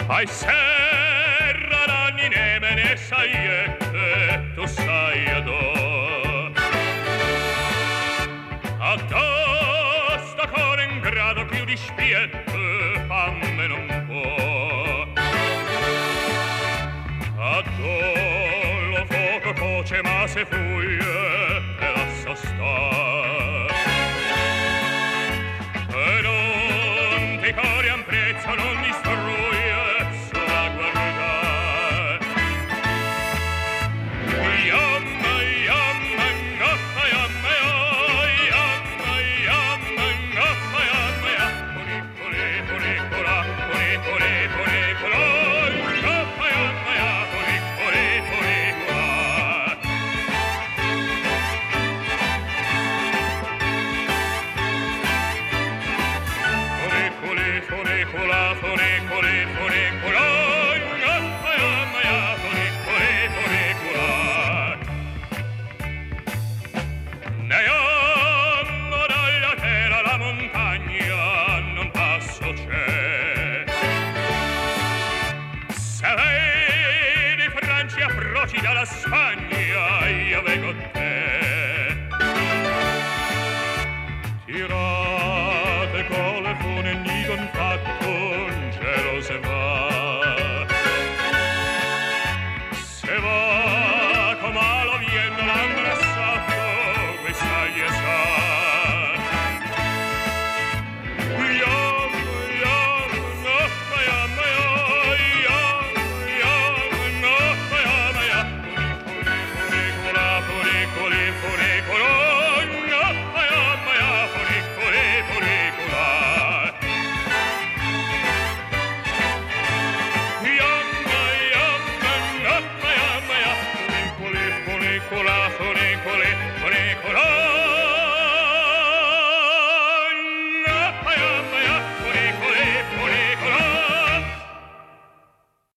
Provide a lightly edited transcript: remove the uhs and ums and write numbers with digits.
Ai serra l'anni ne me ne sai e tu sai adò. Adò sta core in grado più di spiette famme non può. Adò lo fuoco coce ma se fuglie e lascia sta. E non ti cori un prezzo non distrugge sulla guarda. Yamma yamma ngappa yamma yamma yamma ngappa yamma ya puri puri pura puri puri puri pura ngappa yamma ya puri puri puri pura. Furicula, furiculi, furicula, ngappa yamma ya furiculi, furicula. Ne hanno dalla terra la montagna, non passo c'è. Se vedi Francia approcci dalla Spagna, io vengo te. Tirate con le fune nigon fatto un cielo se va come lo viene l'angrassato questa gli sa. Yam yam ngappa yamma yam yam ngappa yamma ya furicula furiculi furicula ngappa yamma ya furiculi furicula. Yamma yamma ngappa yamma ya furiculi furicula